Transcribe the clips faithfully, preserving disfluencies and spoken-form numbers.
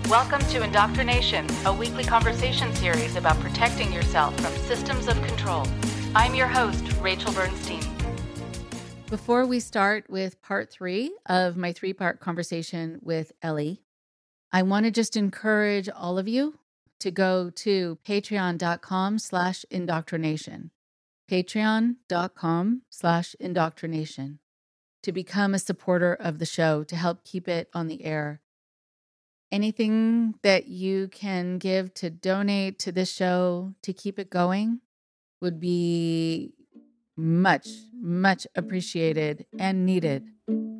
Welcome to Indoctrination, a weekly conversation series about protecting yourself from systems of control. I'm your host, Rachel Bernstein. Before we start with part three of my three-part conversation with Ellie, I want to just encourage all of you to go to patreon.com slash indoctrination, patreon.com slash indoctrination, to become a supporter of the show, to help keep it on the air. Anything that you can give to donate to this show to keep it going would be much, much appreciated and needed.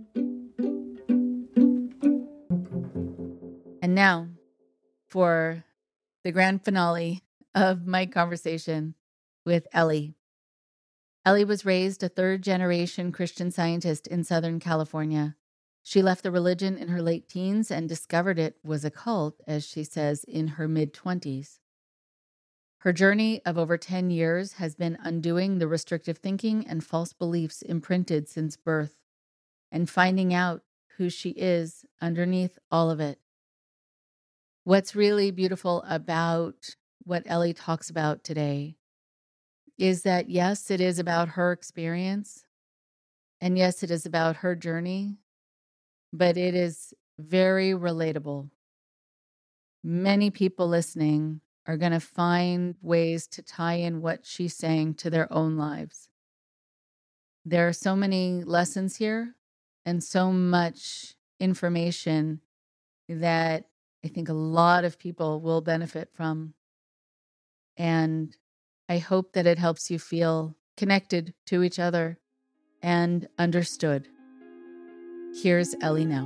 And now for the grand finale of my conversation with Ellie. Ellie was raised a third-generation Christian Scientist in Southern California. She left the religion in her late teens and discovered it was a cult, as she says, in her mid-twenties. Her journey of over ten years has been undoing the restrictive thinking and false beliefs imprinted since birth and finding out who she is underneath all of it. What's really beautiful about what Ellie talks about today is that, yes, it is about her experience, and yes, it is about her journey, but it is very relatable. Many people listening are going to find ways to tie in what she's saying to their own lives. There are so many lessons here and so much information that I think a lot of people will benefit from. And I hope that it helps you feel connected to each other and understood. Here's Ellie now.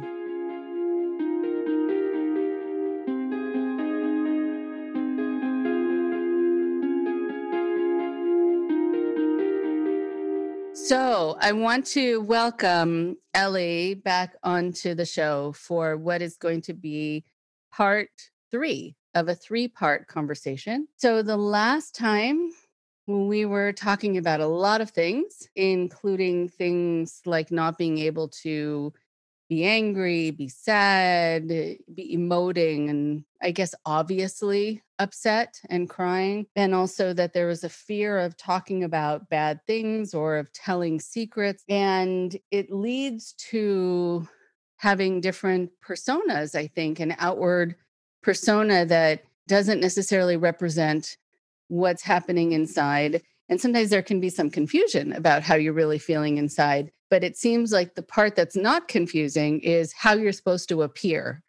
So I want to welcome Ellie back onto the show for what is going to be part three of a three-part conversation. So the last time we were talking about a lot of things, including things like not being able to be angry, be sad, be emoting, and I guess obviously upset and crying. And also that there was a fear of talking about bad things or of telling secrets. And it leads to having different personas, I think, an outward persona that doesn't necessarily represent what's happening inside. And sometimes there can be some confusion about how you're really feeling inside. But it seems like the part that's not confusing is how you're supposed to appear.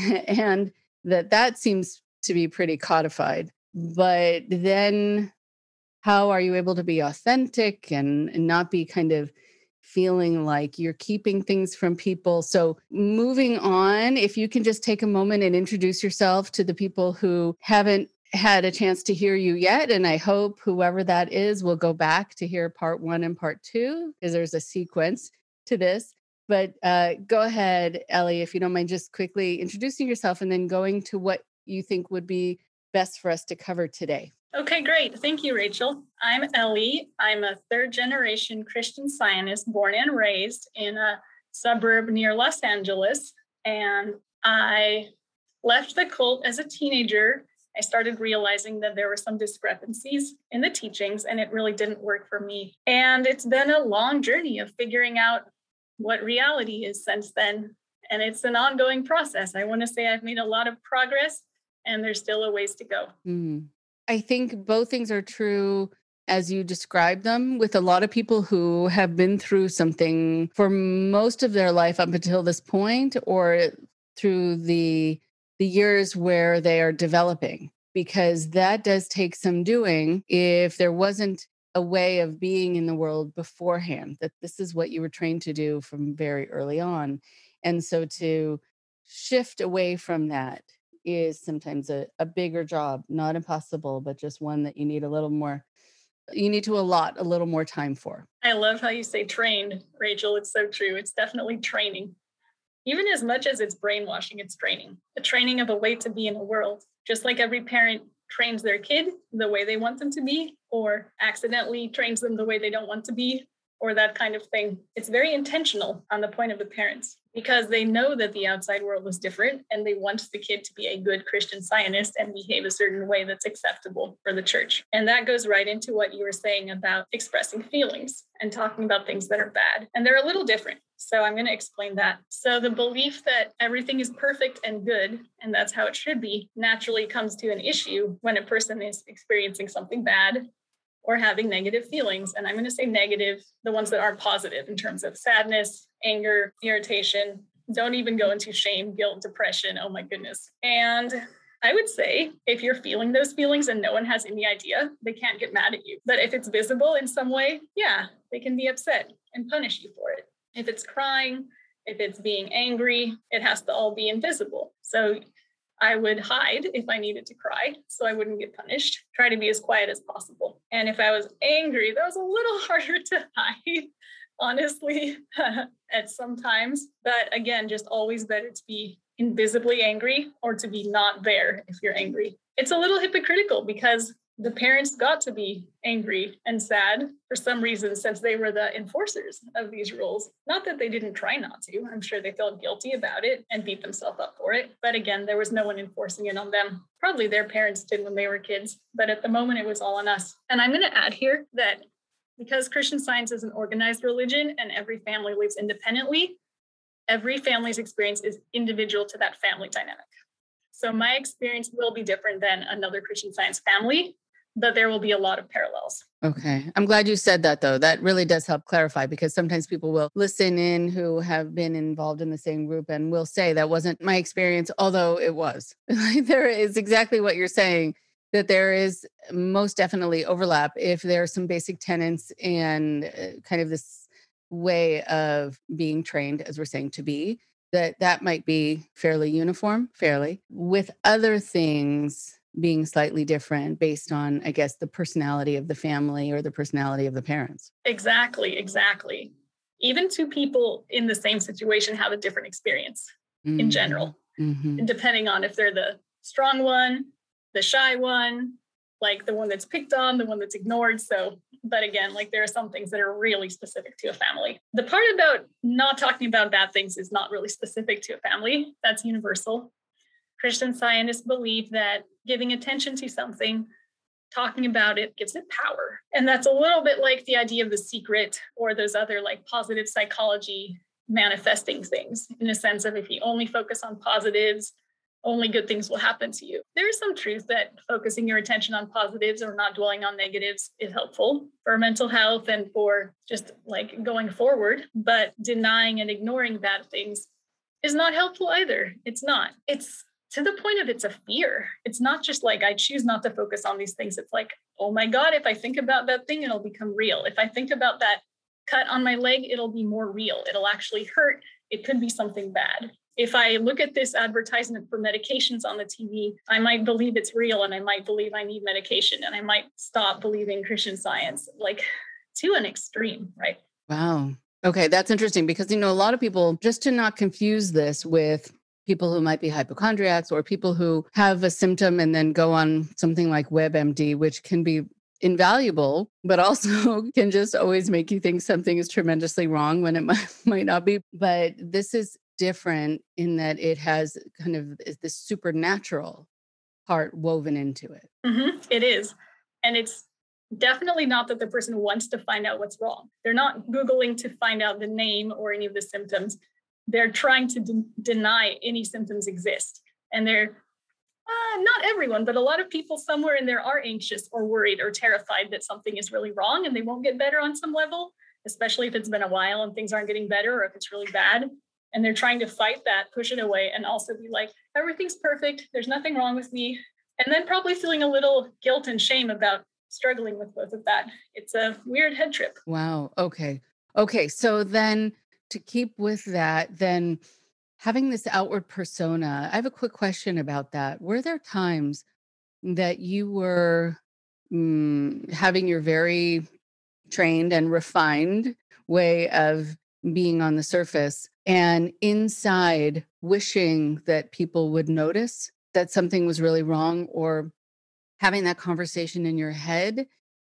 And that that seems to be pretty codified. But then how are you able to be authentic and, and not be kind of feeling like you're keeping things from people? So moving on, if you can just take a moment and introduce yourself to the people who haven't had a chance to hear you yet. And I hope whoever that is will go back to hear part one and part two, because there's a sequence to this. But uh, go ahead, Ellie, if you don't mind just quickly introducing yourself and then going to what you think would be best for us to cover today. Okay, great. Thank you, Rachel. I'm Ellie. I'm a third generation Christian Zionist born and raised in a suburb near Los Angeles. And I left the cult as a teenager. I started realizing that there were some discrepancies in the teachings, and it really didn't work for me. And it's been a long journey of figuring out what reality is since then. And it's an ongoing process. I want to say I've made a lot of progress, and there's still a ways to go. Mm. I think both things are true as you describe them, with a lot of people who have been through something for most of their life up until this point, or through the the years where they are developing, because that does take some doing if there wasn't a way of being in the world beforehand, that this is what you were trained to do from very early on. And so to shift away from that is sometimes a, a bigger job, not impossible, but just one that you need a little more, you need to allot a little more time for. I love how you say trained, Rachel. It's so true. It's definitely training. Even as much as it's brainwashing, it's training. The training of a way to be in the world. Just like every parent trains their kid the way they want them to be, or accidentally trains them the way they don't want to be. or that kind of thing. It's very intentional on the point of the parents because they know that the outside world is different and they want the kid to be a good Christian Zionist and behave a certain way that's acceptable for the church. And that goes right into what you were saying about expressing feelings and talking about things that are bad. And they're a little different. So I'm going to explain that. So the belief that everything is perfect and good, and that's how it should be, naturally comes to an issue when a person is experiencing something bad or having negative feelings. And I'm going to say negative, the ones that aren't positive in terms of sadness, anger, irritation. Don't even go into shame, guilt, depression. Oh my goodness. And I would say if you're feeling those feelings and no one has any idea, they can't get mad at you. But if it's visible in some way, yeah, they can be upset and punish you for it. If it's crying, if it's being angry, it has to all be invisible. So I would hide if I needed to cry so I wouldn't get punished. Try to be as quiet as possible. And if I was angry, that was a little harder to hide, honestly, at some times. But again, just always better to be invisibly angry or to be not there if you're angry. It's a little hypocritical because the parents got to be angry and sad for some reason since they were the enforcers of these rules. Not that they didn't try not to. I'm sure they felt guilty about it and beat themselves up for it. But again, there was no one enforcing it on them. Probably their parents did when they were kids. But at the moment, it was all on us. And I'm going to add here that because Christian Science is an organized religion and every family lives independently, every family's experience is individual to that family dynamic. So my experience will be different than another Christian Science family, but there will be a lot of parallels. Okay. I'm glad you said that, though. That really does help clarify because sometimes people will listen in who have been involved in the same group and will say that wasn't my experience, although it was. There is exactly what you're saying, that there is most definitely overlap if there are some basic tenets and uh, kind of this way of being trained, as we're saying, to be, that that might be fairly uniform, fairly, with other things being slightly different based on, I guess, the personality of the family or the personality of the parents. Exactly, exactly. Even two people in the same situation have a different experience mm-hmm. in general, mm-hmm. depending on if they're the strong one, the shy one, like the one that's picked on, the one that's ignored. So, but again, like there are some things that are really specific to a family. The part about not talking about bad things is not really specific to a family. That's universal. Christian Scientists believe that giving attention to something, talking about it, gives it power. And that's a little bit like the idea of The Secret or those other like positive psychology manifesting things, in a sense of if you only focus on positives, only good things will happen to you. There is some truth that focusing your attention on positives or not dwelling on negatives is helpful for mental health and for just like going forward, but denying and ignoring bad things is not helpful either. It's not. It's to the point of it's a fear. It's not just like, I choose not to focus on these things. It's like, oh my God, if I think about that thing, it'll become real. If I think about that cut on my leg, it'll be more real. It'll actually hurt. It could be something bad. If I look at this advertisement for medications on the T V, I might believe it's real and I might believe I need medication and I might stop believing Christian Science, like to an extreme, right? Wow. Okay, that's interesting because, you know, a lot of people, just to not confuse this with people who might be hypochondriacs or people who have a symptom and then go on something like WebMD, which can be invaluable, but also can just always make you think something is tremendously wrong when it might, might not be. But this is different in that it has kind of this supernatural part woven into it. Mm-hmm. It is. And it's definitely not that the person wants to find out what's wrong. They're not Googling to find out the name or any of the symptoms. They're trying to de- deny any symptoms exist. And they're, uh, not everyone, but a lot of people somewhere in there are anxious or worried or terrified that something is really wrong and they won't get better on some level, especially if it's been a while and things aren't getting better or if it's really bad. And they're trying to fight that, push it away, and also be like, everything's perfect. There's nothing wrong with me. And then probably feeling a little guilt and shame about struggling with both of that. It's a weird head trip. Wow. Okay. Okay. So then to keep with that, then having this outward persona, I have a quick question about that. Were there times that you were mm, having your very trained and refined way of being on the surface and inside wishing that people would notice that something was really wrong, or having that conversation in your head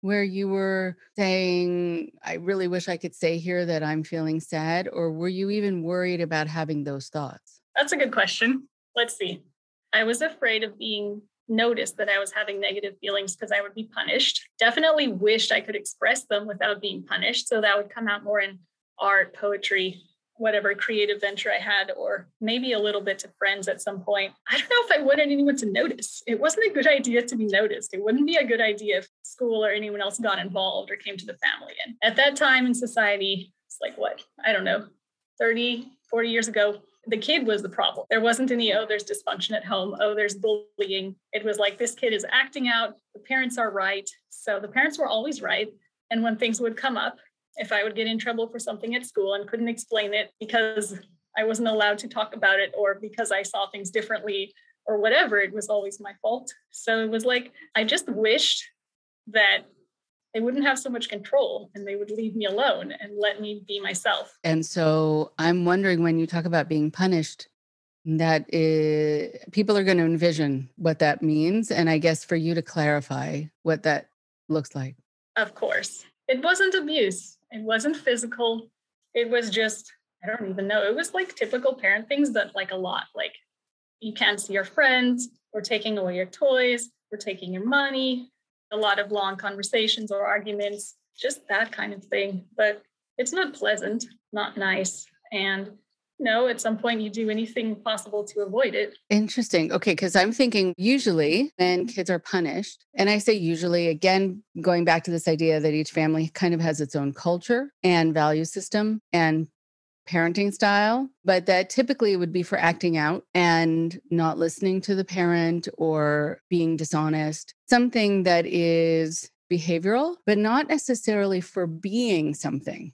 where you were saying, I really wish I could say here that I'm feeling sad? Or were you even worried about having those thoughts? That's a good question. Let's see. I was afraid of being noticed that I was having negative feelings because I would be punished. Definitely wished I could express them without being punished. So that would come out more in art, poetry, whatever creative venture I had, or maybe a little bit to friends at some point. I don't know if I wanted anyone to notice. It wasn't a good idea to be noticed. It wouldn't be a good idea if school or anyone else got involved or came to the family. And at that time in society, it's like what? I don't know, thirty, forty years ago, the kid was the problem. There wasn't any, oh, there's dysfunction at home. Oh, there's bullying. It was like, this kid is acting out. The parents are right. So the parents were always right. And when things would come up, if I would get in trouble for something at school and couldn't explain it because I wasn't allowed to talk about it or because I saw things differently or whatever, it was always my fault. So it was like, I just wished that they wouldn't have so much control and they would leave me alone and let me be myself. And so I'm wondering, when you talk about being punished, that is, people are going to envision what that means. And I guess for you to clarify what that looks like. Of course. It wasn't abuse. It wasn't physical. It was just, I don't even know. It was like typical parent things, but like a lot. Like, you can't see your friends. We're taking away your toys. We're taking your money. A lot of long conversations or arguments, just that kind of thing. But it's not pleasant, not nice. And no, at some point you do anything possible to avoid it. Interesting. Okay, because I'm thinking usually when kids are punished, and I say usually, again, going back to this idea that each family kind of has its own culture and value system and parenting style, but that typically would be for acting out and not listening to the parent or being dishonest, something that is behavioral, but not necessarily for being something,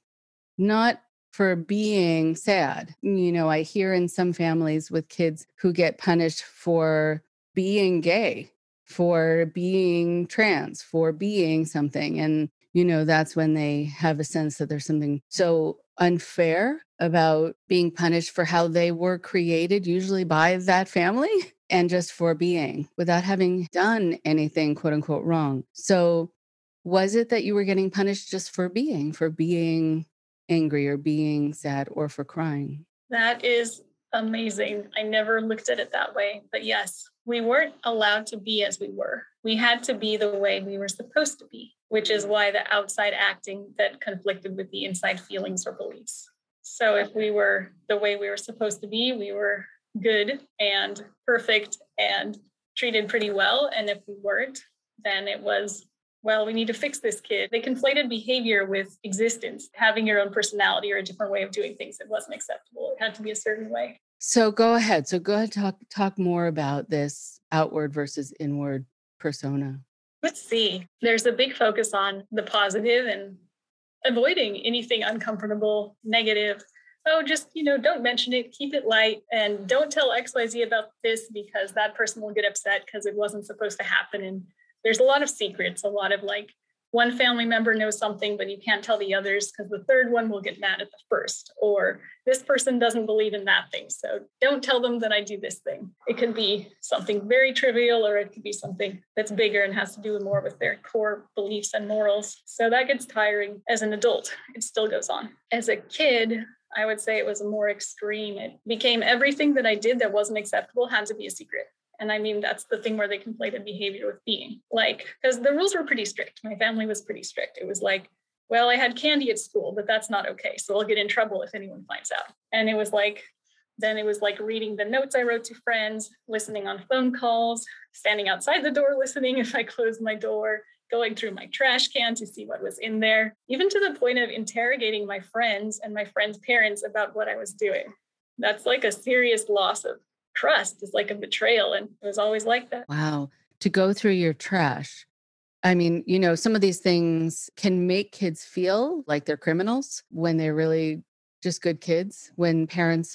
not for being sad. You know, I hear in some families with kids who get punished for being gay, for being trans, for being something. And, you know, that's when they have a sense that there's something so unfair about being punished for how they were created, usually by that family, and just for being without having done anything, quote unquote, wrong. So was it that you were getting punished just for being, for being angry or being sad or for crying? That is amazing. I never looked at it that way. But yes, we weren't allowed to be as we were. We had to be the way we were supposed to be, which is why the outside acting that conflicted with the inside feelings or beliefs. So if we were the way we were supposed to be, we were good and perfect and treated pretty well. And if we weren't, then it was, well, we need to fix this kid. They conflated behavior with existence. Having your own personality or a different way of doing things, it wasn't acceptable. It had to be a certain way. So go ahead. So go ahead, talk talk more about this outward versus inward persona. Let's see. There's a big focus on the positive and avoiding anything uncomfortable, negative. Oh, just, you know, don't mention it, keep it light, and don't tell X Y Z about this because that person will get upset because it wasn't supposed to happen. And there's a lot of secrets, a lot of like, one family member knows something, but you can't tell the others because the third one will get mad at the first, or this person doesn't believe in that thing. So don't tell them that I do this thing. It could be something very trivial, or it could be something that's bigger and has to do more with their core beliefs and morals. So that gets tiring. As an adult, it still goes on. As a kid, I would say it was more extreme. It became everything that I did that wasn't acceptable had to be a secret. And I mean, that's the thing where they conflated behavior with being. Like, because the rules were pretty strict. My family was pretty strict. It was like, well, I had candy at school, but that's not okay. So I'll get in trouble if anyone finds out. And it was like, then it was like reading the notes I wrote to friends, listening on phone calls, standing outside the door, listening if I closed my door, going through my trash can to see what was in there, even to the point of interrogating my friends and my friends' parents about what I was doing. That's like a serious loss of trust. Is like a betrayal. And it was always like that. Wow. To go through your trash. I mean, you know, some of these things can make kids feel like they're criminals when they're really just good kids, when parents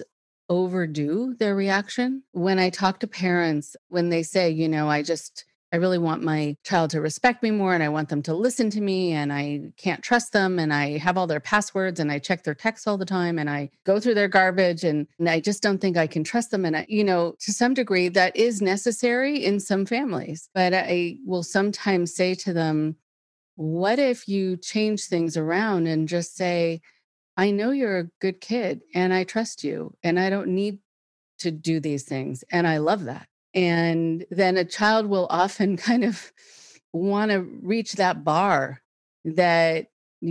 overdo their reaction. When I talk to parents, when they say, you know, I just, I really want my child to respect me more and I want them to listen to me and I can't trust them and I have all their passwords and I check their texts all the time and I go through their garbage and, and I just don't think I can trust them. And, I, you know, to some degree that is necessary in some families, but I will sometimes say to them, What if you change things around and just say, I know you're a good kid and I trust you and I don't need to do these things. And I love that. And then a child will often kind of want to reach that bar that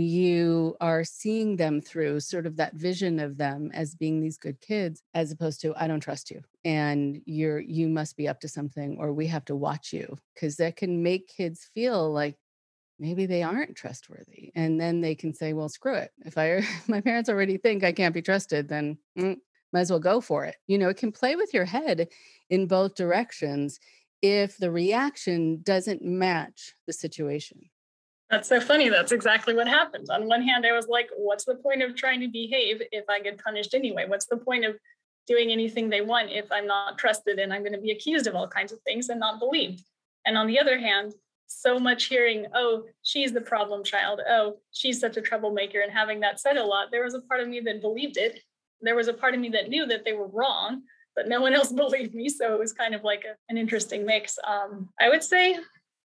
you are seeing them through, sort of that vision of them as being these good kids, as opposed to, I don't trust you. And you're, you must be up to something, or we have to watch you. Cause that can make kids feel like maybe they aren't trustworthy. And then they can say, well, screw it. If I, my parents already think I can't be trusted, then mm, might as well go for it. You know, it can play with your head in both directions if the reaction doesn't match the situation. That's so funny. That's exactly what happened. On one hand, I was like, what's the point of trying to behave if I get punished anyway? What's the point of doing anything they want if I'm not trusted and I'm going to be accused of all kinds of things and not believed? And on the other hand, so much hearing, oh, she's the problem child. Oh, she's such a troublemaker. And having that said a lot, there was a part of me that believed it. There was a part of me that knew that they were wrong, but no one else believed me. So it was kind of like a, an interesting mix. Um, I would say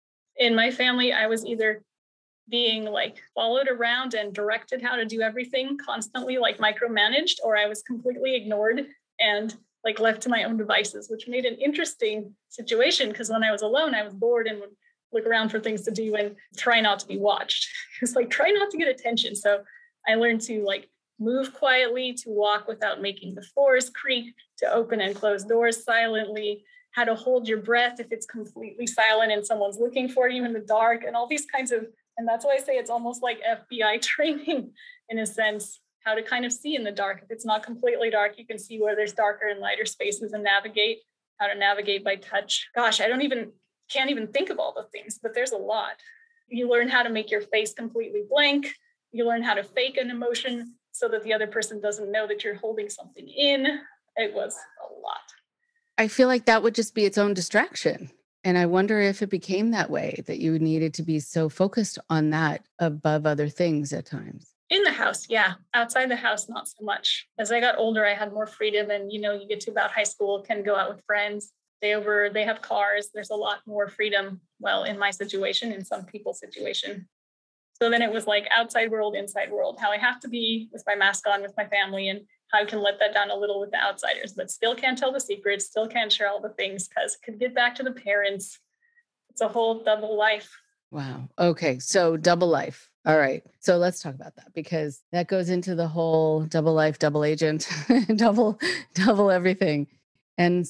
in my family, I was either being like followed around and directed how to do everything constantly, like micromanaged, or I was completely ignored and like left to my own devices, which made an interesting situation because when I was alone, I was bored and would look around for things to do and try not to be watched. It's like, try not to get attention. So I learned to like move quietly, to walk without making the floors creak, to open and close doors silently, how to hold your breath if it's completely silent and someone's looking for you in the dark, and all these kinds of, and that's why I say it's almost like F B I training in a sense, how to kind of see in the dark. If it's not completely dark, you can see where there's darker and lighter spaces and navigate, how to navigate by touch. Gosh, I don't even, can't even think of all the things, but there's a lot. You learn how to make your face completely blank. You learn how to fake an emotion so that the other person doesn't know that you're holding something in. It was a lot. I feel like that would just be its own distraction. And I wonder if it became that way, that you needed to be so focused on that above other things at times. In the house, yeah. Outside the house, not so much. As I got older, I had more freedom. And, you know, you get to about high school, can go out with friends, stay over, they have cars. There's a lot more freedom. Well, in my situation, in some people's situation. So then it was like outside world, inside world, how I have to be with my mask on with my family and how I can let that down a little with the outsiders, but still can't tell the secrets, still can't share all the things because it could get back to the parents. It's a whole double life. Wow. Okay. So double life. All right. So let's talk about that because that goes into the whole double life, double agent, double, double everything. And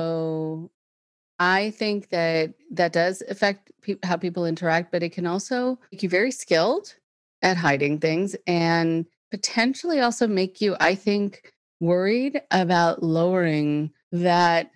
so I think that that does affect pe- how people interact, but it can also make you very skilled at hiding things and potentially also make you, I think, worried about lowering that.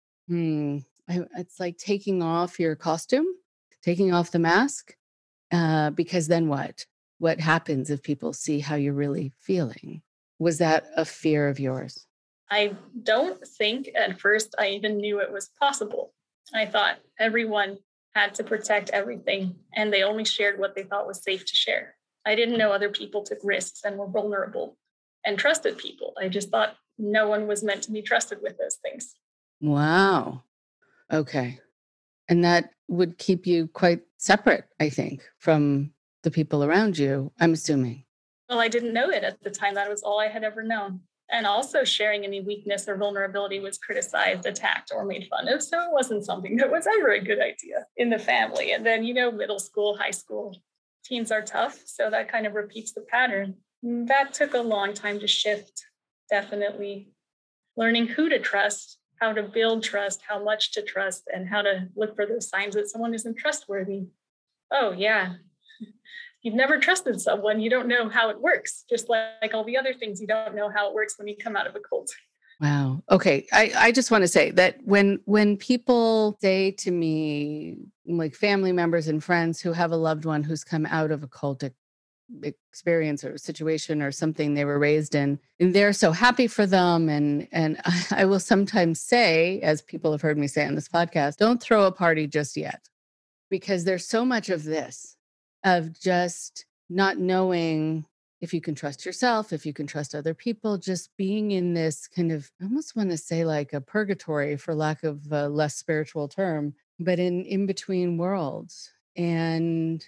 Hmm, I, it's like taking off your costume, taking off the mask, uh, because then what? What happens if people see how you're really feeling? Was that a fear of yours? I don't think at first I even knew it was possible. I thought everyone had to protect everything and they only shared what they thought was safe to share. I didn't know other people took risks and were vulnerable and trusted people. I just thought no one was meant to be trusted with those things. Wow. Okay. And that would keep you quite separate, I think, from the people around you, I'm assuming. Well, I didn't know it at the time. That was all I had ever known. And also sharing any weakness or vulnerability was criticized, attacked, or made fun of. So it wasn't something that was ever a good idea in the family. And then, you know, middle school, high school, teens are tough. So that kind of repeats the pattern. That took a long time to shift, definitely. Learning who to trust, how to build trust, how much to trust, and how to look for those signs that someone isn't trustworthy. Oh, yeah. You've never trusted someone. You don't know how it works. Just like, like all the other things, you don't know how it works when you come out of a cult. Wow. Okay. I, I just want to say that when when people say to me, like family members and friends who have a loved one who's come out of a cultic experience or situation or something they were raised in, and they're so happy for them. And and I will sometimes say, as people have heard me say on this podcast, don't throw a party just yet, because there's so much of this, of just not knowing if you can trust yourself, if you can trust other people, just being in this kind of, I almost want to say like a purgatory for lack of a less spiritual term, but in in between worlds. And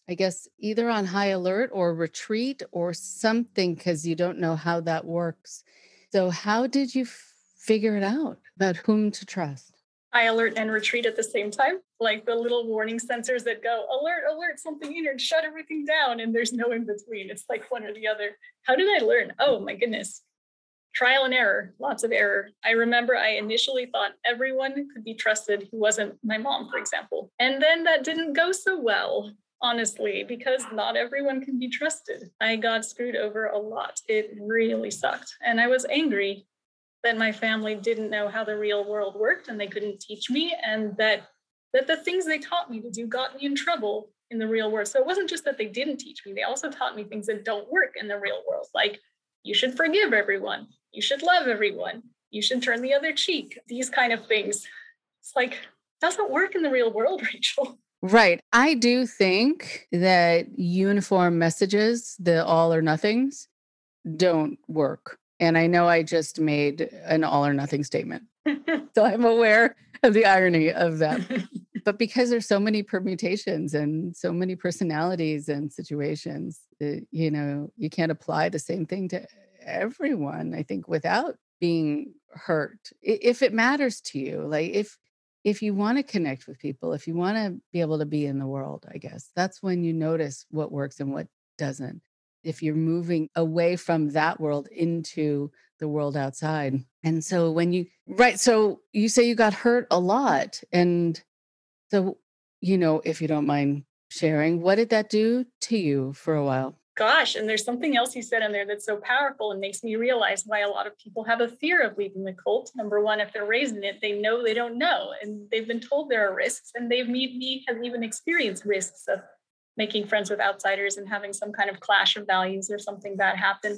I guess, either on high alert or retreat or something because you don't know how that works. So, how did you f- figure it out about whom to trust? I alert and retreat at the same time, like the little warning sensors that go alert, alert, something in, or shut everything down. And there's no in between. It's like one or the other. How did I learn? Oh my goodness. Trial and error, lots of error. I remember I initially thought everyone could be trusted who wasn't my mom, for example. And then that didn't go so well, honestly, because not everyone can be trusted. I got screwed over a lot. It really sucked. And I was angry that my family didn't know how the real world worked and they couldn't teach me, and that that the things they taught me to do got me in trouble in the real world. So it wasn't just that they didn't teach me, they also taught me things that don't work in the real world, like you should forgive everyone, you should love everyone, you should turn the other cheek, these kind of things. It's like, doesn't work in the real world, Rachel. Right. I do think that uniform messages, the all or nothings, don't work. And I know I just made an all or nothing statement. So I'm aware of the irony of that. But because there's so many permutations and so many personalities and situations, that, you know, you can't apply the same thing to everyone, I think, without being hurt. I- If it matters to you, like if if you want to connect with people, if you want to be able to be in the world, I guess that's when you notice what works and what doesn't. If you're moving away from that world into the world outside. And so when you, right, so you say you got hurt a lot. And so, you know, if you don't mind sharing, what did that do to you for a while? Gosh, and there's something else you said in there that's so powerful and makes me realize why a lot of people have a fear of leaving the cult. Number one, if they're raised in it, they know they don't know, and they've been told there are risks, and they've maybe have even experienced risks of making friends with outsiders and having some kind of clash of values or something bad happen.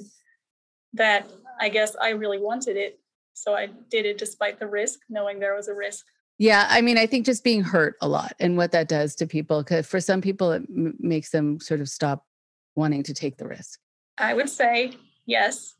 That I guess I really wanted it, so I did it despite the risk, knowing there was a risk. Yeah, I mean, I think just being hurt a lot and what that does to people, because for some people, it m- makes them sort of stop wanting to take the risk. I would say yes.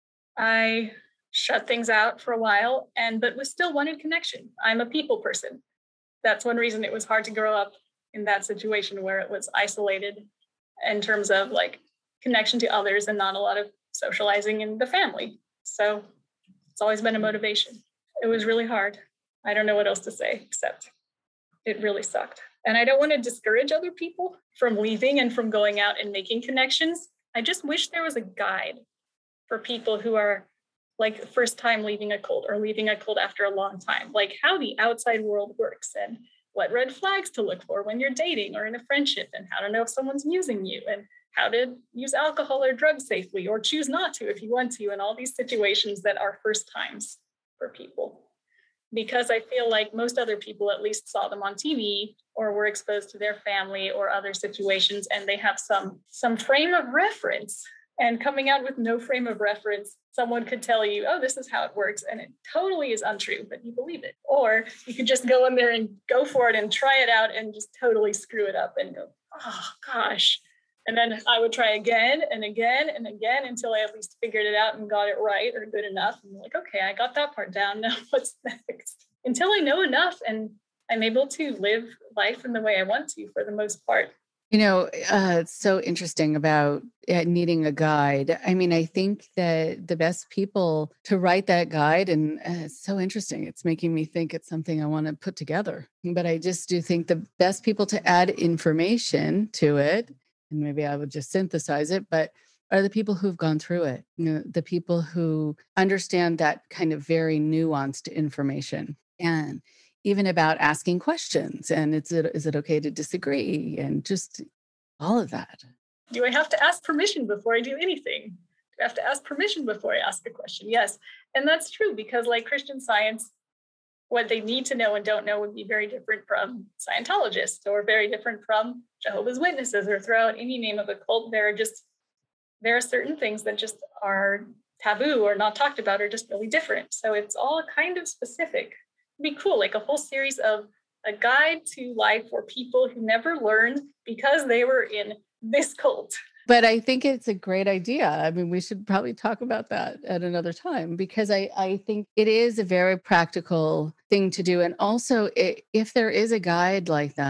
I shut things out for a while, and but was still wanted connection. I'm a people person. That's one reason it was hard to grow up in that situation where it was isolated in terms of like connection to others and not a lot of socializing in the family. So it's always been a motivation. It was really hard. I don't know what else to say except it really sucked. And I don't want to discourage other people from leaving and from going out and making connections. I just wish there was a guide for people who are like first time leaving a cult or leaving a cult after a long time, like how the outside world works and what red flags to look for when you're dating or in a friendship, and how to know if someone's using you, and how to use alcohol or drugs safely or choose not to if you want to, and all these situations that are first times for people. Because I feel like most other people at least saw them on T V or were exposed to their family or other situations, and they have some some frame of reference. And coming out with no frame of reference, someone could tell you, oh, this is how it works, and it totally is untrue, but you believe it. Or you could just go in there and go for it and try it out and just totally screw it up and go, oh gosh. And then I would try again and again and again until I at least figured it out and got it right or good enough. And I'm like, okay, I got that part down. Now what's next? Until I know enough and I'm able to live life in the way I want to for the most part. You know, uh, it's so interesting about uh, needing a guide. I mean, I think that the best people to write that guide, and uh, it's so interesting. It's making me think it's something I want to put together. But I just do think the best people to add information to it, and maybe I would just synthesize it, but are the people who've gone through it, you know, the people who understand that kind of very nuanced information. And even about asking questions and is it is it okay to disagree and just all of that. Do I have to ask permission before I do anything? Do I have to ask permission before I ask a question? Yes. And that's true because, like Christian Science, what they need to know and don't know would be very different from Scientologists or very different from Jehovah's Witnesses or throughout any name of a cult. There are just, there are certain things that just are taboo or not talked about or just really different. So it's all kind of specific. It'd be cool, like a whole series of a guide to life for people who never learned because they were in this cult. But I think it's a great idea. I mean, we should probably talk about that at another time because I, I think it is a very practical thing to do. And also, i if there is a guide like that,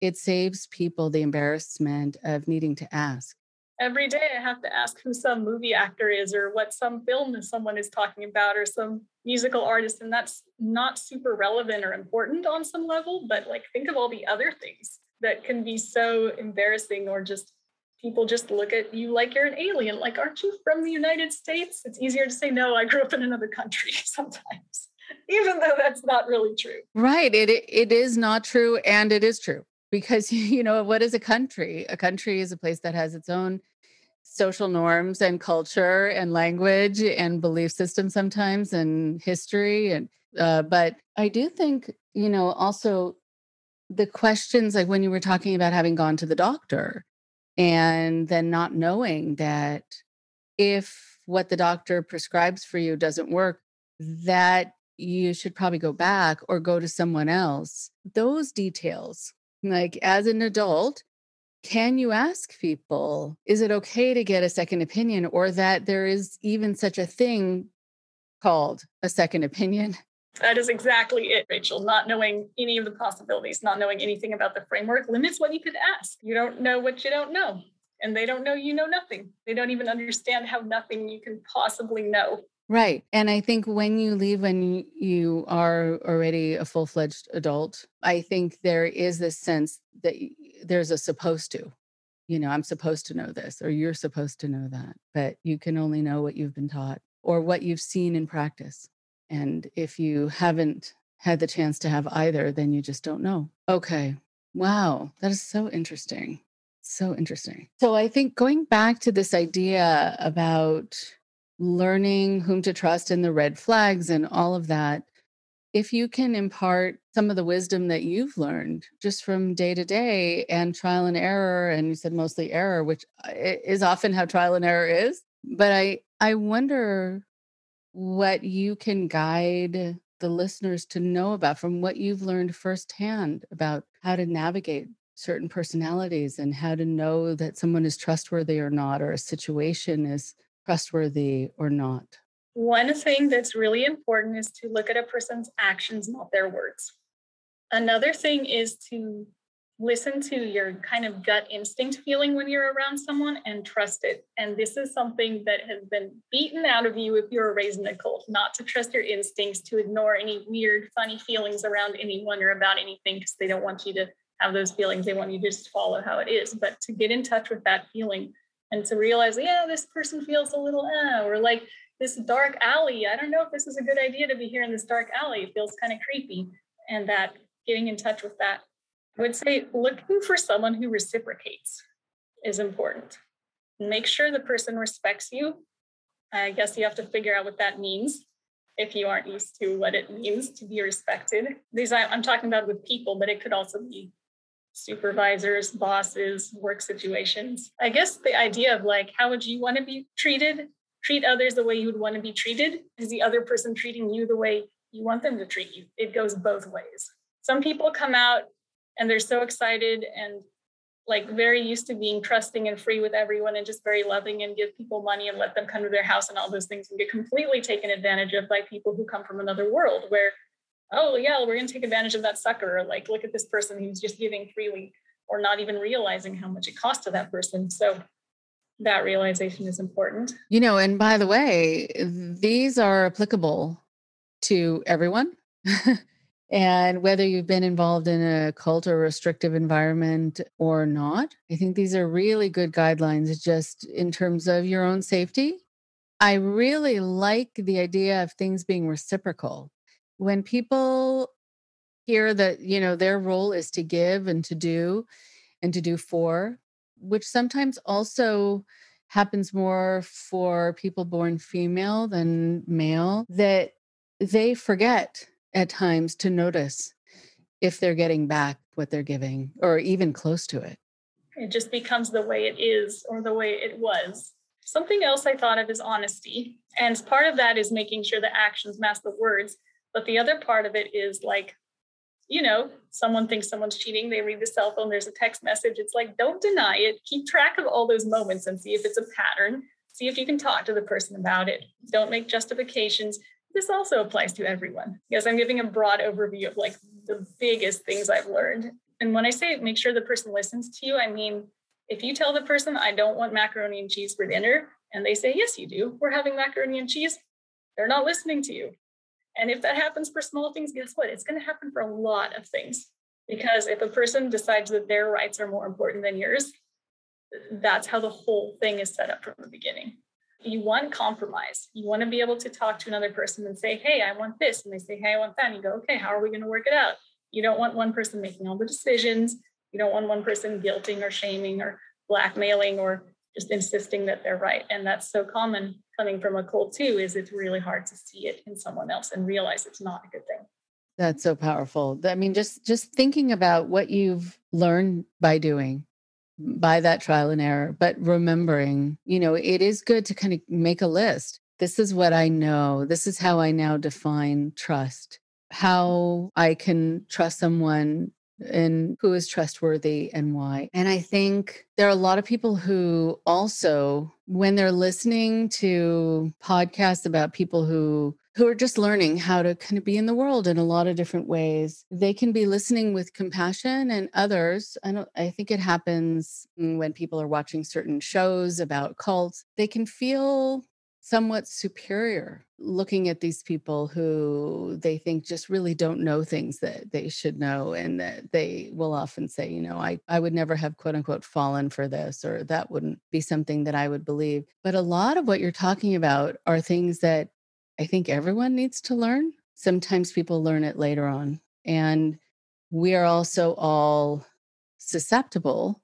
it saves people the embarrassment of needing to ask. Every day I have to ask who some movie actor is or what some film someone is talking about or some musical artist. And that's not super relevant or important on some level, but like think of all the other things that can be so embarrassing, or just people just look at you like you're an alien. Like, aren't you from the United States? It's easier to say, no, I grew up in another country sometimes, even though that's not really true. Right. It it is not true, and it is true. Because, you know, what is a country? A country is a place that has its own social norms and culture and language and belief system sometimes, and history. And uh, but I do think, you know, also the questions, like when you were talking about having gone to the doctor and then not knowing that if what the doctor prescribes for you doesn't work, that you should probably go back or go to someone else. Those details, like as an adult, can you ask people, is it okay to get a second opinion, or that there is even such a thing called a second opinion? That is exactly it, Rachel. Not knowing any of the possibilities, not knowing anything about the framework limits what you could ask. You don't know what you don't know. And they don't know you know nothing. They don't even understand how nothing you can possibly know. Right. And I think when you leave, when you are already a full-fledged adult, I think there is this sense that there's a supposed to, you know, I'm supposed to know this, or you're supposed to know that, but you can only know what you've been taught or what you've seen in practice. And if you haven't had the chance to have either, then you just don't know. Okay. Wow. That is so interesting. So interesting. So I think going back to this idea about learning whom to trust and the red flags and all of that, if you can impart some of the wisdom that you've learned just from day to day and trial and error, and you said mostly error, which is often how trial and error is. But I, I wonder what you can guide the listeners to know about from what you've learned firsthand about how to navigate certain personalities and how to know that someone is trustworthy or not, or a situation is trustworthy or not. One thing that's really important is to look at a person's actions, not their words. Another thing is to listen to your kind of gut instinct feeling when you're around someone and trust it. And this is something that has been beaten out of you if you were raised in a cult, not to trust your instincts, to ignore any weird, funny feelings around anyone or about anything, because they don't want you to have those feelings. They want you to just follow how it is. But to get in touch with that feeling and to realize, yeah, this person feels a little, uh, or like this dark alley. I don't know if this is a good idea to be here in this dark alley. It feels kind of creepy. And that getting in touch with that. I would say looking for someone who reciprocates is important. Make sure the person respects you. I guess you have to figure out what that means if you aren't used to what it means to be respected. These I'm talking about with people, but it could also be supervisors, bosses, work situations. I guess the idea of like, how would you want to be treated? Treat others the way you would want to be treated. Is the other person treating you the way you want them to treat you? It goes both ways. Some people come out and they're so excited and like very used to being trusting and free with everyone and just very loving and give people money and let them come to their house and all those things, and get completely taken advantage of by people who come from another world where, oh yeah, we're going to take advantage of that sucker. Or like, look at this person who's just giving freely, or not even realizing how much it costs to that person. So that realization is important. You know, and by the way, these are applicable to everyone. And whether you've been involved in a cult or restrictive environment or not, I think these are really good guidelines just in terms of your own safety. I really like the idea of things being reciprocal. When people hear that, you know, their role is to give and to do and to do for, which sometimes also happens more for people born female than male, that they forget at times to notice if they're getting back what they're giving or even close to it. It just becomes the way it is or the way it was. Something else I thought of is honesty. And part of that is making sure the actions match the words. But the other part of it is like, you know, someone thinks someone's cheating. They read the cell phone. There's a text message. It's like, don't deny it. Keep track of all those moments and see if it's a pattern. See if you can talk to the person about it. Don't make justifications. This also applies to everyone, because I'm giving a broad overview of like the biggest things I've learned. And when I say make sure the person listens to you, I mean, if you tell the person, I don't want macaroni and cheese for dinner, and they say, yes, you do, we're having macaroni and cheese, they're not listening to you. And if that happens for small things, guess what? It's going to happen for a lot of things. Because if a person decides that their rights are more important than yours, that's how the whole thing is set up from the beginning. You want compromise. You want to be able to talk to another person and say, hey, I want this. And they say, hey, I want that. And you go, okay, how are we going to work it out? You don't want one person making all the decisions. You don't want one person guilting or shaming or blackmailing or just insisting that they're right. And that's so common coming from a cult too, is it's really hard to see it in someone else and realize it's not a good thing. That's so powerful. I mean, just just thinking about what you've learned by doing, by that trial and error, but remembering, you know, it is good to kind of make a list. This is what I know. This is how I now define trust, how I can trust someone and who is trustworthy and why. And I think there are a lot of people who also, when they're listening to podcasts about people who who are just learning how to kind of be in the world in a lot of different ways, they can be listening with compassion. And others, I don't I think it happens when people are watching certain shows about cults, they can feel somewhat superior looking at these people who they think just really don't know things that they should know. And that they will often say, you know, I, I would never have quote unquote fallen for this, or that wouldn't be something that I would believe. But a lot of what you're talking about are things that I think everyone needs to learn. Sometimes people learn it later on. And we are also all susceptible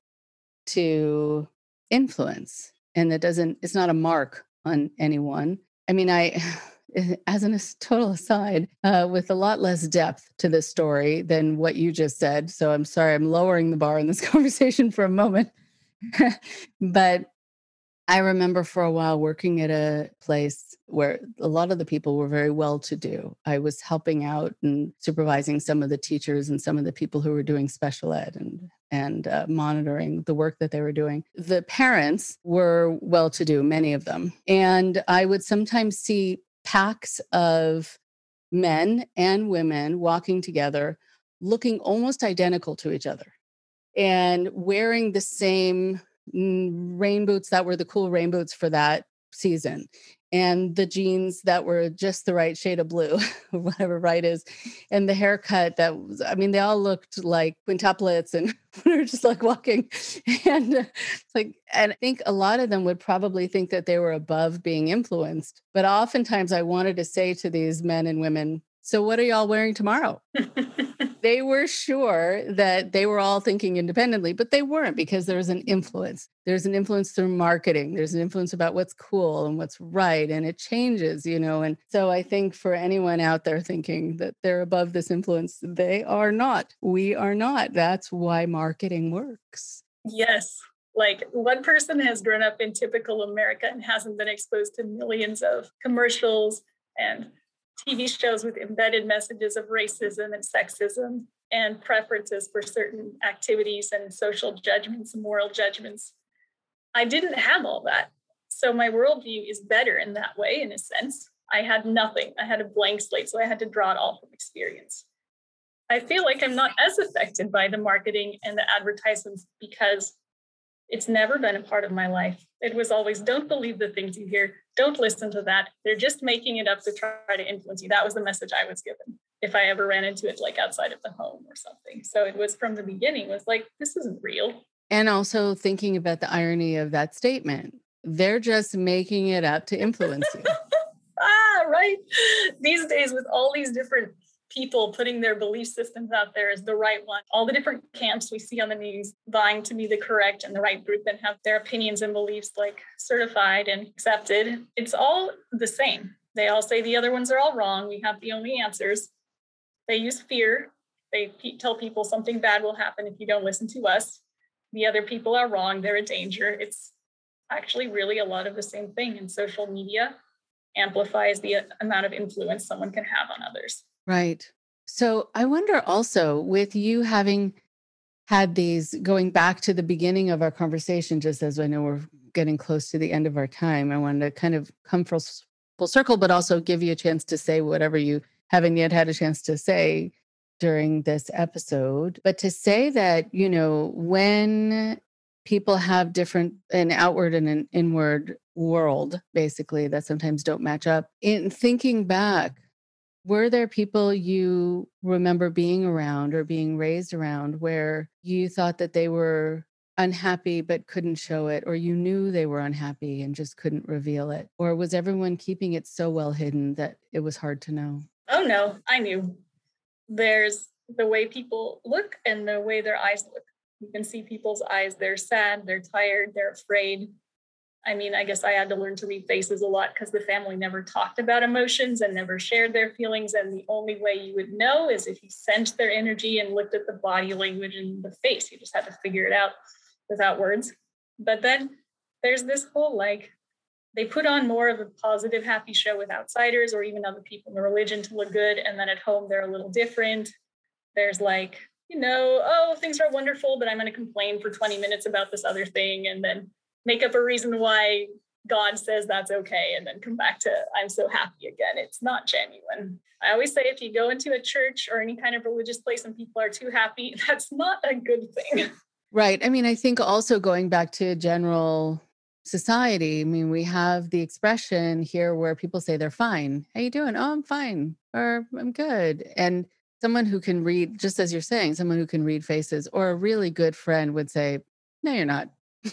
to influence. And that doesn't, it's not a mark on anyone. I mean, I, as a total aside, uh, with a lot less depth to this story than what you just said. So I'm sorry, I'm lowering the bar in this conversation for a moment. But I remember for a while working at a place where a lot of the people were very well-to-do. I was helping out and supervising some of the teachers and some of the people who were doing special ed and and uh, monitoring the work that they were doing. The parents were well-to-do, many of them. And I would sometimes see packs of men and women walking together, looking almost identical to each other and wearing the same rain boots that were the cool rain boots for that season, and the jeans that were just the right shade of blue, whatever right is, and the haircut that was, I mean, they all looked like quintuplets, and we were just like walking. And uh, it's like, and I think a lot of them would probably think that they were above being influenced. But oftentimes I wanted to say to these men and women, so what are y'all wearing tomorrow? They were sure that they were all thinking independently, but they weren't, because there's an influence. There's an influence through marketing. There's an influence about what's cool and what's right. And it changes, you know. And so I think for anyone out there thinking that they're above this influence, they are not. We are not. That's why marketing works. Yes. Like, one person has grown up in typical America and hasn't been exposed to millions of commercials and T V shows with embedded messages of racism and sexism and preferences for certain activities and social judgments, moral judgments. I didn't have all that. So my worldview is better in that way, in a sense. I had nothing. I had a blank slate, so I had to draw it all from experience. I feel like I'm not as affected by the marketing and the advertisements because it's never been a part of my life. It was always, don't believe the things you hear. Don't listen to that. They're just making it up to try to influence you. That was the message I was given if I ever ran into it, like outside of the home or something. So it was from the beginning, was like, this isn't real. And also thinking about the irony of that statement. They're just making it up to influence you. Ah, right. These days, with all these different people putting their belief systems out there as the right one, all the different camps we see on the news vying to be the correct and the right group and have their opinions and beliefs like certified and accepted. It's all the same. They all say the other ones are all wrong. We have the only answers. They use fear. They pe- tell people something bad will happen if you don't listen to us. The other people are wrong. They're a danger. It's actually really a lot of the same thing. And social media amplifies the amount of influence someone can have on others. Right. So I wonder also, with you having had these, going back to the beginning of our conversation, just as I know we're getting close to the end of our time, I wanted to kind of come full, full circle, but also give you a chance to say whatever you haven't yet had a chance to say. during this episode. But to say that, you know, when people have different, an outward and an inward world, basically, that sometimes don't match up, in thinking back, were there people you remember being around or being raised around where you thought that they were unhappy but couldn't show it, or you knew they were unhappy and just couldn't reveal it? Or was everyone keeping it so well hidden that it was hard to know? Oh, no, I knew. There's the way people look and the way their eyes look. You can see people's eyes. They're sad, they're tired, they're afraid. I mean, I guess I had to learn to read faces a lot because the family never talked about emotions and never shared their feelings. And the only way you would know is if you sensed their energy and looked at the body language and the face. You just had to figure it out without words. But then there's this whole, like, they put on more of a positive, happy show with outsiders or even other people in the religion to look good. And then at home, they're a little different. There's like, you know, oh, things are wonderful, but I'm going to complain for twenty minutes about this other thing and then make up a reason why God says that's okay, and then come back to I'm so happy again. It's not genuine. I always say if you go into a church or any kind of religious place and people are too happy, that's not a good thing. Right. I mean, I think also going back to general society, I mean, we have the expression here where people say they're fine. How you doing? Oh, I'm fine. Or I'm good. And someone who can read, just as you're saying, someone who can read faces, or a really good friend would say, no, you're not.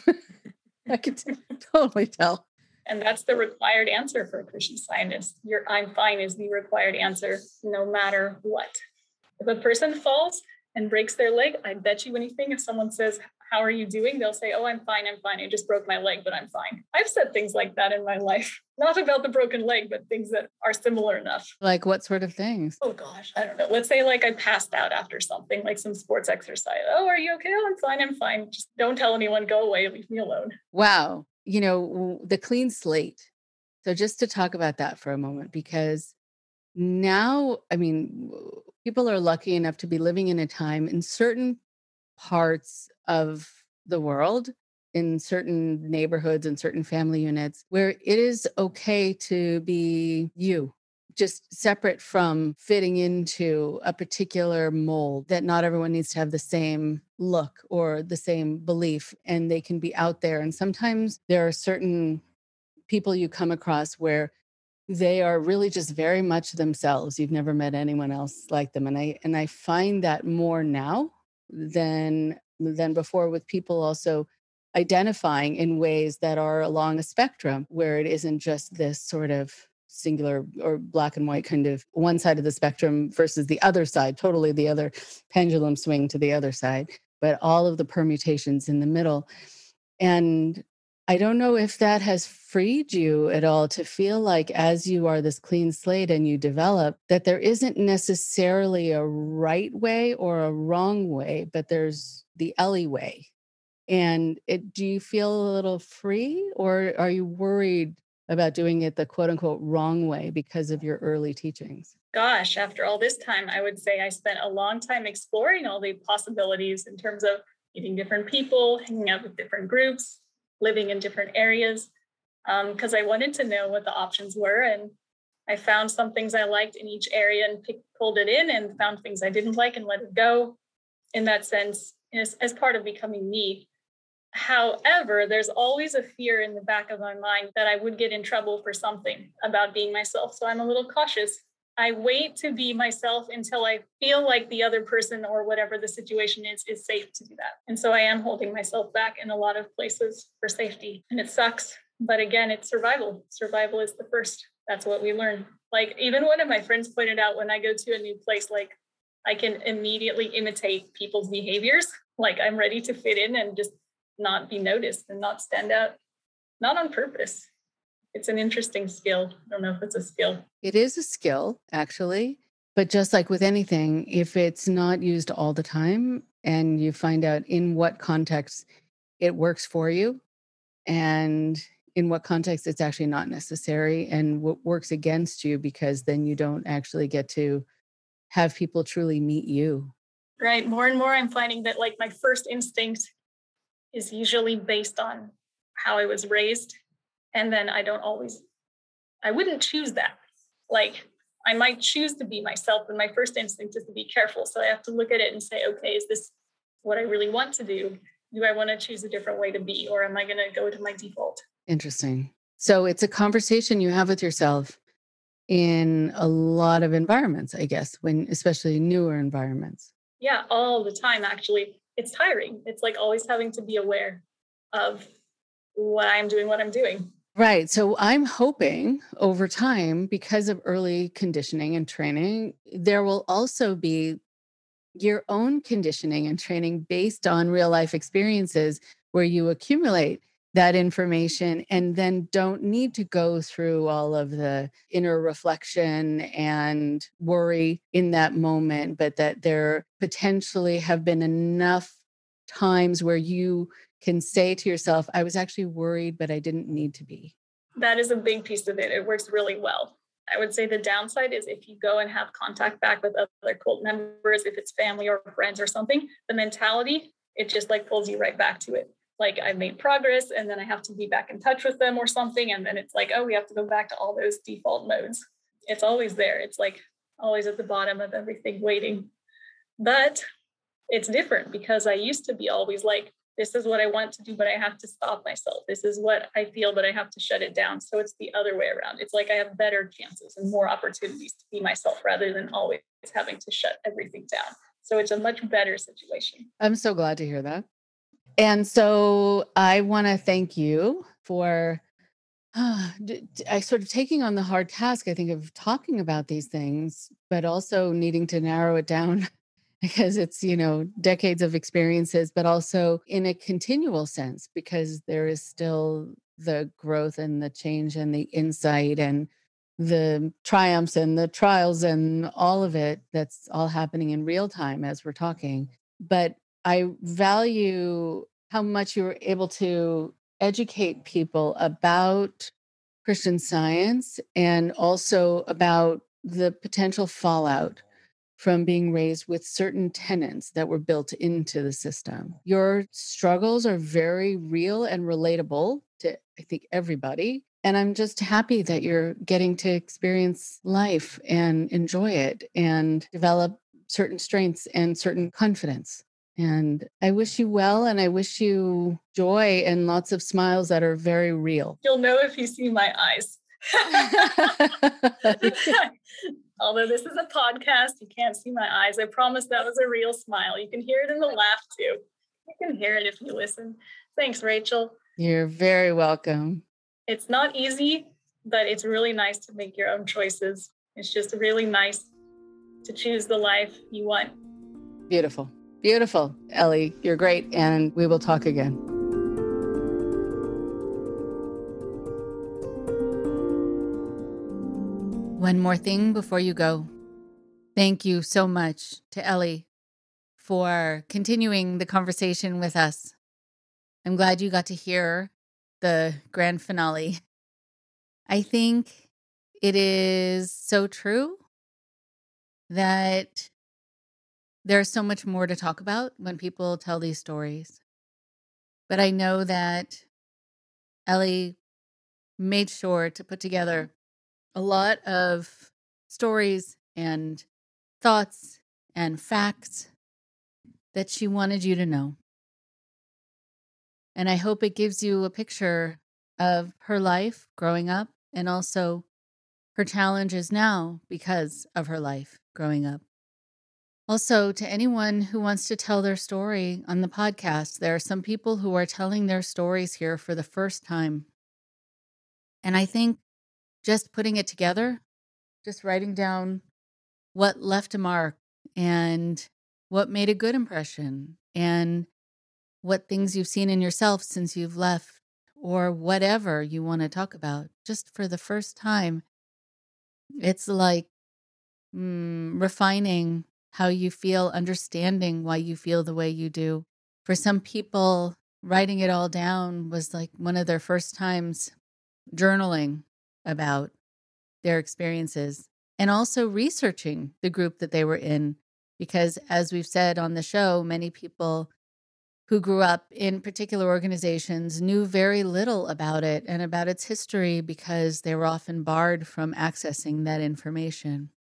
I could t- totally tell. And that's the required answer for a Christian Scientist. Your I'm fine is the required answer, no matter what. If a person falls and breaks their leg, I bet you anything, if someone says, how are you doing? They'll say, oh, I'm fine, I'm fine. I just broke my leg, but I'm fine. I've said things like that in my life. Not about the broken leg, but things that are similar enough. Like what sort of things? Oh gosh, I don't know. Let's say like I passed out after something, like some sports exercise. Oh, are you okay? Oh, I'm fine, I'm fine. Just don't tell anyone, go away, leave me alone. Wow. You know, the clean slate. So just to talk about that for a moment, because now, I mean, people are lucky enough to be living in a time in certain parts of the world, in certain neighborhoods and certain family units, where it is okay to be you, just separate from fitting into a particular mold, that not everyone needs to have the same look or the same belief, and they can be out there. And sometimes there are certain people you come across where they are really just very much themselves. You've never met anyone else like them. And I and I find that more now than than before, with people also identifying in ways that are along a spectrum where it isn't just this sort of singular or black and white kind of one side of the spectrum versus the other side, totally the other pendulum swing to the other side, but all of the permutations in the middle. And I don't know if that has freed you at all to feel like, as you are this clean slate and you develop, that there isn't necessarily a right way or a wrong way, but there's the Ellie way. And it, do you feel a little free, or are you worried about doing it the quote unquote wrong way because of your early teachings? Gosh, after all this time, I would say I spent a long time exploring all the possibilities in terms of meeting different people, hanging out with different groups, living in different areas, because um, I wanted to know what the options were. And I found some things I liked in each area and pick, pulled it in, and found things I didn't like and let it go. In that sense, as, as part of becoming me. However, there's always a fear in the back of my mind that I would get in trouble for something about being myself. So I'm a little cautious. I wait to be myself until I feel like the other person or whatever the situation is, is safe to do that. And so I am holding myself back in a lot of places for safety. And it sucks. But again, it's survival. Survival is the first. That's what we learn. Like, even one of my friends pointed out, when I go to a new place, like, I can immediately imitate people's behaviors. Like, I'm ready to fit in and just not be noticed and not stand out, not on purpose. It's an interesting skill. I don't know if it's a skill. It is a skill, actually. But just like with anything, if it's not used all the time and you find out in what context it works for you and in what context it's actually not necessary and what works against you, because then you don't actually get to have people truly meet you. Right. More and more I'm finding that, like, my first instinct is usually based on how I was raised. And then I don't always, I wouldn't choose that. Like, I might choose to be myself, but my first instinct is to be careful. So I have to look at it and say, okay, is this what I really want to do? Do I want to choose a different way to be, or am I going to go to my default? Interesting. So it's a conversation you have with yourself in a lot of environments, I guess, when especially newer environments. Yeah, all the time, actually. It's tiring. It's like always having to be aware of what I'm doing, what I'm doing. Right. So I'm hoping over time, because of early conditioning and training, there will also be your own conditioning and training based on real life experiences where you accumulate that information and then don't need to go through all of the inner reflection and worry in that moment, but that there potentially have been enough times where you can say to yourself, I was actually worried, but I didn't need to be. That is a big piece of it. It works really well. I would say the downside is if you go and have contact back with other cult members, if it's family or friends or something, the mentality, it just like pulls you right back to it. Like I've made progress and then I have to be back in touch with them or something. And then it's like, oh, we have to go back to all those default modes. It's always there. It's like always at the bottom of everything waiting. But it's different because I used to be always like, this is what I want to do, but I have to stop myself. This is what I feel, but I have to shut it down. So it's the other way around. It's like I have better chances and more opportunities to be myself rather than always having to shut everything down. So it's a much better situation. I'm so glad to hear that. And so I want to thank you for uh, d- d- I sort of taking on the hard task, I think, of talking about these things, but also needing to narrow it down because it's, you know, decades of experiences, but also in a continual sense, because there is still the growth and the change and the insight and the triumphs and the trials and all of it that's all happening in real time as we're talking. But I value how much you were able to educate people about Christian Science and also about the potential fallout from being raised with certain tenets that were built into the system. Your struggles are very real and relatable to, I think, everybody. And I'm just happy that you're getting to experience life and enjoy it and develop certain strengths and certain confidence. And I wish you well, and I wish you joy and lots of smiles that are very real. You'll know if you see my eyes. Although this is a podcast, you can't see my eyes. I promise that was a real smile. You can hear it in the laugh too. You can hear it if you listen. Thanks, Rachel. You're very welcome. It's not easy, but it's really nice to make your own choices. It's just really nice to choose the life you want. Beautiful. Beautiful. Ellie, you're great. And we will talk again. One more thing before you go. Thank you so much to Ellie for continuing the conversation with us. I'm glad you got to hear the grand finale. I think it is so true that there's so much more to talk about when people tell these stories. But I know that Ellie made sure to put together a lot of stories and thoughts and facts that she wanted you to know. And I hope it gives you a picture of her life growing up and also her challenges now because of her life growing up. Also, to anyone who wants to tell their story on the podcast, there are some people who are telling their stories here for the first time. And I think just putting it together, just writing down what left a mark and what made a good impression and what things you've seen in yourself since you've left or whatever you want to talk about, just for the first time, it's like mm, refining how you feel, understanding why you feel the way you do. For some people, writing it all down was like one of their first times journaling about their experiences and also researching the group that they were in. Because as we've said on the show, many people who grew up in particular organizations knew very little about it and about its history because they were often barred from accessing that information.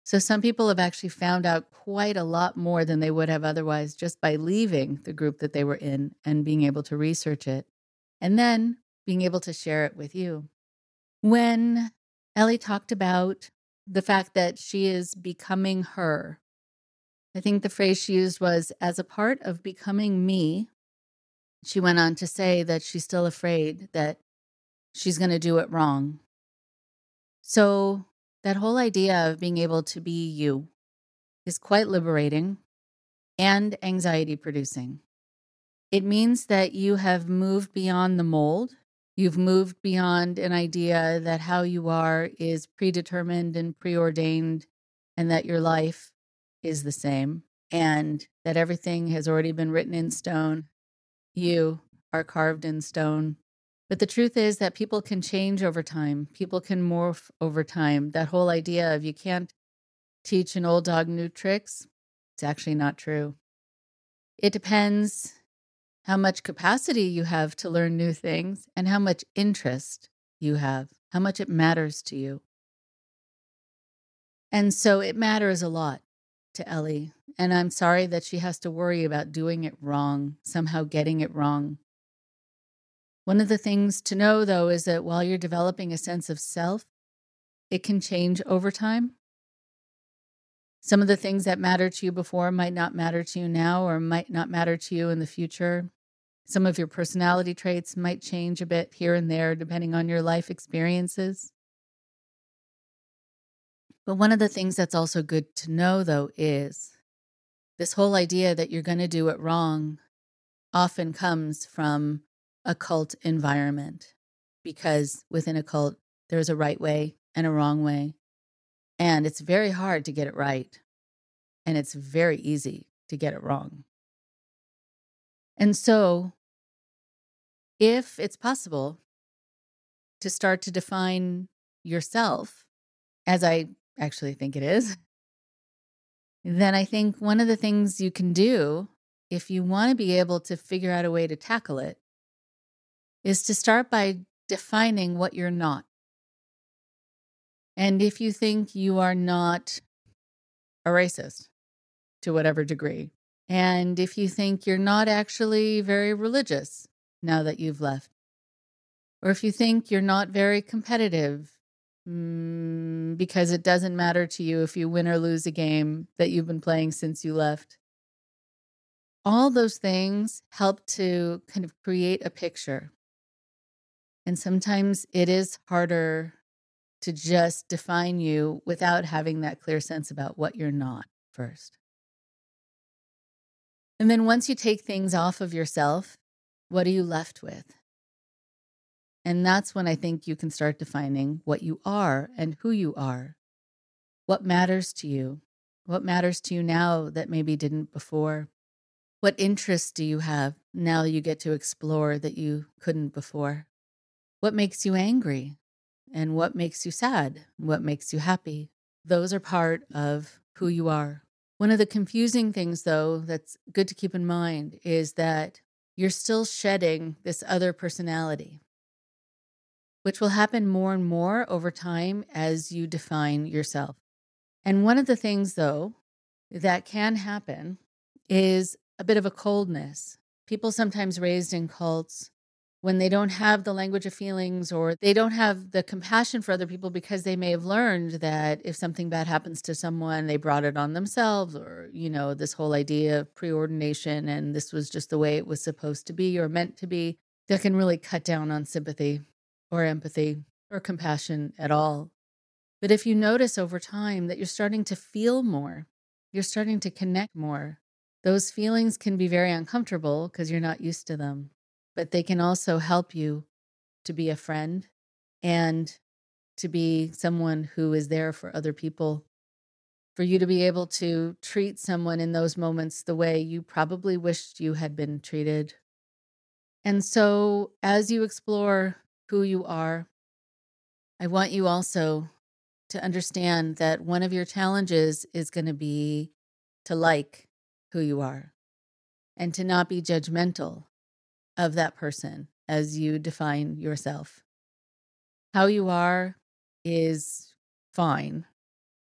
So some people have actually found out quite a lot more than they would have otherwise just by leaving the group that they were in and being able to research it and then being able to share it with you. When Ellie talked about the fact that she is becoming her, I think the phrase she used was, as a part of becoming me, she went on to say that she's still afraid that she's going to do it wrong. So that whole idea of being able to be you is quite liberating and anxiety producing. It means that you have moved beyond the mold. You've moved beyond an idea that how you are is predetermined and preordained and that your life is the same and that everything has already been written in stone. You are carved in stone. But the truth is that people can change over time. People can morph over time. That whole idea of you can't teach an old dog new tricks, it's actually not true. It depends how much capacity you have to learn new things and how much interest you have, how much it matters to you. And so it matters a lot to Ellie. And I'm sorry that she has to worry about doing it wrong, somehow getting it wrong. One of the things to know, though, is that while you're developing a sense of self, it can change over time. Some of the things that mattered to you before might not matter to you now or might not matter to you in the future. Some of your personality traits might change a bit here and there depending on your life experiences. But one of the things that's also good to know, though, is this whole idea that you're going to do it wrong often comes from a cult environment, because within a cult, there's a right way and a wrong way. And it's very hard to get it right. And it's very easy to get it wrong. And so, if it's possible to start to define yourself, as I actually think it is, then I think one of the things you can do, if you want to be able to figure out a way to tackle it, is to start by defining what you're not. And if you think you are not a racist to whatever degree, and if you think you're not actually very religious now that you've left, or if you think you're not very competitive mm, because it doesn't matter to you if you win or lose a game that you've been playing since you left, all those things help to kind of create a picture. And sometimes it is harder to just define you without having that clear sense about what you're not first. And then once you take things off of yourself, what are you left with? And that's when I think you can start defining what you are and who you are. What matters to you? What matters to you now that maybe didn't before? What interests do you have now you get to explore that you couldn't before? What makes you angry? And what makes you sad? What makes you happy? Those are part of who you are. One of the confusing things, though, that's good to keep in mind is that you're still shedding this other personality, which will happen more and more over time as you define yourself. And one of the things, though, that can happen is a bit of a coldness. People sometimes raised in cults, when they don't have the language of feelings or they don't have the compassion for other people because they may have learned that if something bad happens to someone, they brought it on themselves, or, you know, this whole idea of preordination and this was just the way it was supposed to be or meant to be, that can really cut down on sympathy or empathy or compassion at all. But if you notice over time that you're starting to feel more, you're starting to connect more, those feelings can be very uncomfortable because you're not used to them. But they can also help you to be a friend and to be someone who is there for other people, for you to be able to treat someone in those moments the way you probably wished you had been treated. And so as you explore who you are, I want you also to understand that one of your challenges is going to be to like who you are and to not be judgmental of that person as you define yourself. How you are is fine.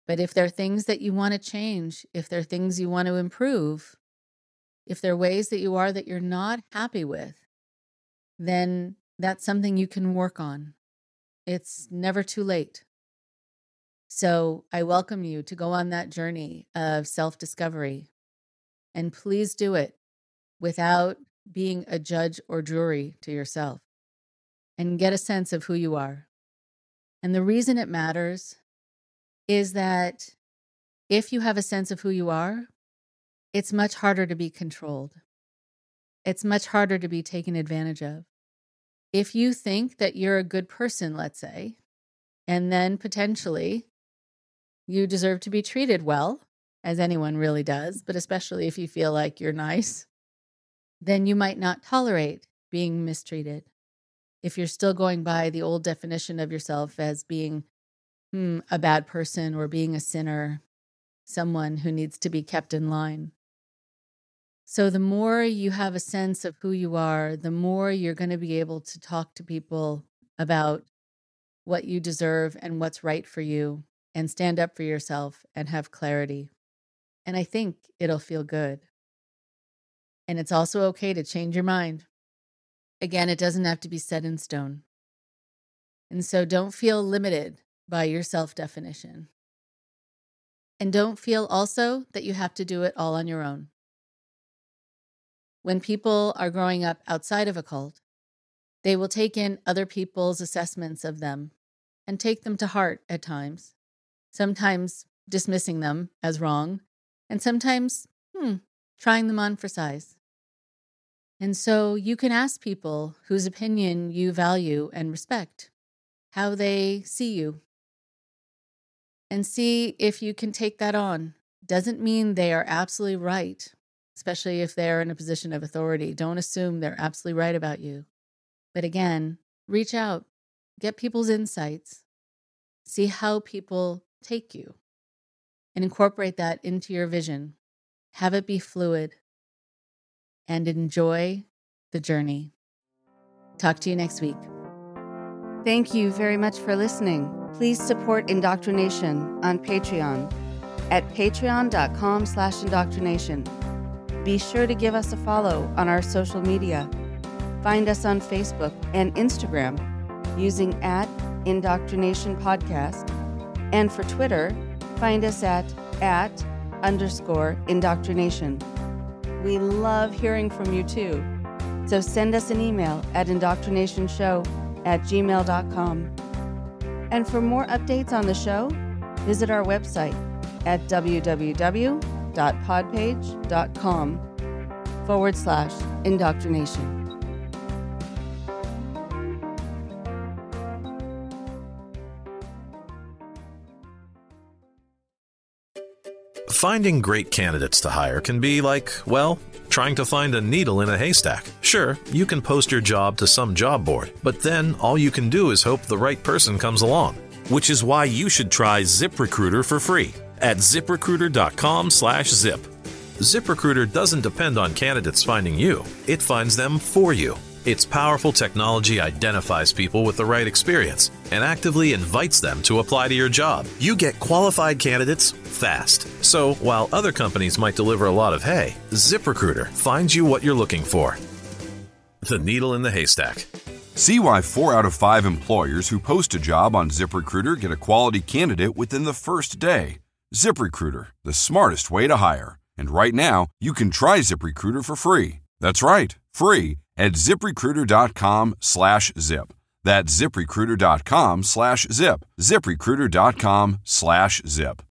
But if there are things that you want to change, if there are things you want to improve, if there are ways that you are that you're not happy with, then that's something you can work on. It's never too late. So I welcome you to go on that journey of self-discovery. And please do it without being a judge or jury to yourself, and get a sense of who you are. And the reason it matters is that if you have a sense of who you are, it's much harder to be controlled. It's much harder to be taken advantage of. If you think that you're a good person, let's say, and then potentially you deserve to be treated well, as anyone really does, but especially if you feel like you're nice, then you might not tolerate being mistreated. If you're still going by the old definition of yourself as being hmm, a bad person or being a sinner, someone who needs to be kept in line. So the more you have a sense of who you are, the more you're going to be able to talk to people about what you deserve and what's right for you, and stand up for yourself and have clarity. And I think it'll feel good. And it's also okay to change your mind. Again, it doesn't have to be set in stone. And so don't feel limited by your self-definition. And don't feel also that you have to do it all on your own. When people are growing up outside of a cult, they will take in other people's assessments of them and take them to heart at times, sometimes dismissing them as wrong, and sometimes, hmm, trying them on for size. And so you can ask people whose opinion you value and respect how they see you, and see if you can take that on. Doesn't mean they are absolutely right, especially if they're in a position of authority. Don't assume they're absolutely right about you. But again, reach out, get people's insights, see how people take you, and incorporate that into your vision. Have it be fluid, and enjoy the journey. Talk to you next week. Thank you very much for listening. Please support Indoctrination on Patreon at patreon.com slash indoctrination. Be sure to give us a follow on our social media. Find us on Facebook and Instagram using at Indoctrination Podcast. And for Twitter, find us at at underscore indoctrination. We love hearing from you too. So send us an email at indoctrinationshow at gmail dot com. And for more updates on the show, visit our website at www.podpage.com forward slash indoctrination. Finding great candidates to hire can be like, well, trying to find a needle in a haystack. Sure, you can post your job to some job board, but then all you can do is hope the right person comes along. Which is why you should try ZipRecruiter for free at ZipRecruiter.com slash zip. ZipRecruiter doesn't depend on candidates finding you. It finds them for you. Its powerful technology identifies people with the right experience and actively invites them to apply to your job. You get qualified candidates fast. So while other companies might deliver a lot of hay, ZipRecruiter finds you what you're looking for. The needle in the haystack. See why four out of five employers who post a job on ZipRecruiter get a quality candidate within the first day. ZipRecruiter, the smartest way to hire. And right now, you can try ZipRecruiter for free. That's right, free at ZipRecruiter.com slash zip. That's ZipRecruiter.com slash zip. ZipRecruiter.com slash zip.